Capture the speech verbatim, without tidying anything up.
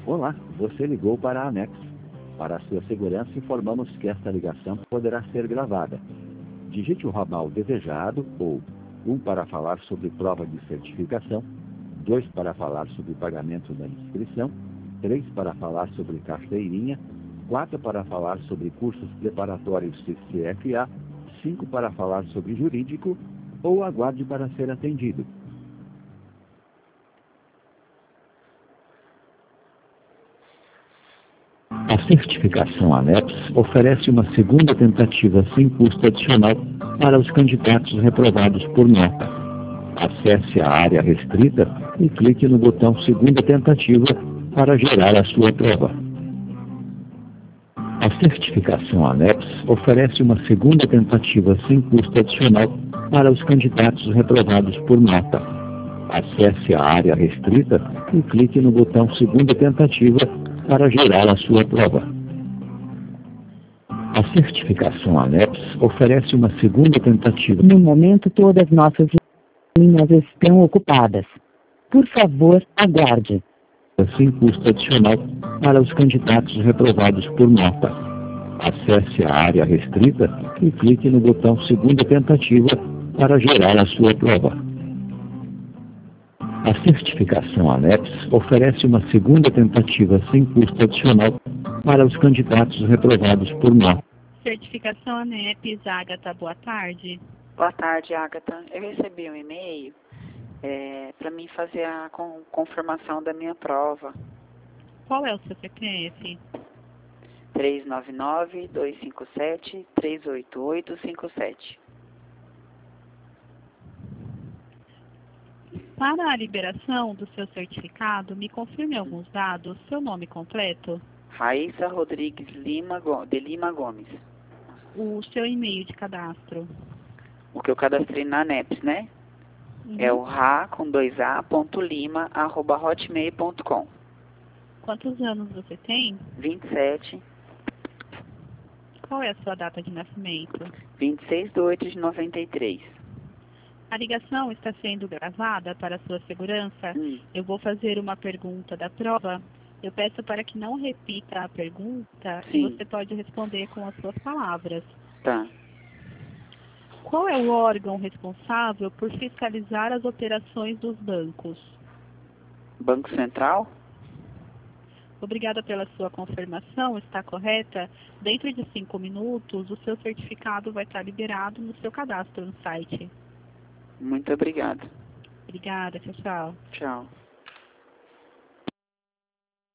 Olá, você ligou para a ANEPS. Para a sua segurança, informamos que esta ligação poderá ser gravada. Digite o ramal desejado ou um para falar sobre prova de certificação, dois para falar sobre pagamento da inscrição, três para falar sobre carteirinha, quatro para falar sobre cursos preparatórios C C F A, cinco para falar sobre jurídico ou aguarde para ser atendido. A certificação ANEPS oferece uma segunda tentativa sem custo adicional para os candidatos reprovados por nota. Acesse a área restrita e clique no botão Segunda Tentativa para gerar a sua prova. A certificação ANEPS oferece uma segunda tentativa sem custo adicional para os candidatos reprovados por nota. Acesse a área restrita e clique no botão Segunda Tentativa para gerar a sua prova. A certificação ANEPS oferece uma segunda tentativa. No momento, todas nossas linhas estão ocupadas. Por favor, aguarde. Sem custo adicional para os candidatos reprovados por nota. Acesse a área restrita e clique no botão Segunda Tentativa para gerar a sua prova. A certificação ANEPS oferece uma segunda tentativa sem custo adicional para os candidatos reprovados por nota. Certificação ANEPS, Ágata, boa tarde. Boa tarde, Ágata. Eu recebi um e-mail é, para mim fazer a con confirmação da minha prova. Qual é o seu C P F? três nove nove, dois cinco sete, três oito oito cinco sete. Para a liberação do seu certificado, me confirme alguns dados. Seu nome completo? Raíssa Rodrigues Lima, de Lima Gomes. O seu e-mail de cadastro? O que eu cadastrei na ANEPS, né? Uhum. É o ra com dois a ponto lima arroba hotmail ponto com. Quantos anos você tem? vinte e sete. Qual é a sua data de nascimento? vinte e seis de oito de noventa e três. A ligação está sendo gravada para sua segurança. Hum. Eu vou fazer uma pergunta da prova. Eu peço para que não repita a pergunta. Sim. E você pode responder com as suas palavras. Tá. Qual é o órgão responsável por fiscalizar as operações dos bancos? Banco Central? Obrigada pela sua confirmação, está correta? Dentro de cinco minutos, o seu certificado vai estar liberado no seu cadastro no site. Muito obrigado. Obrigada, tchau, tchau. Tchau.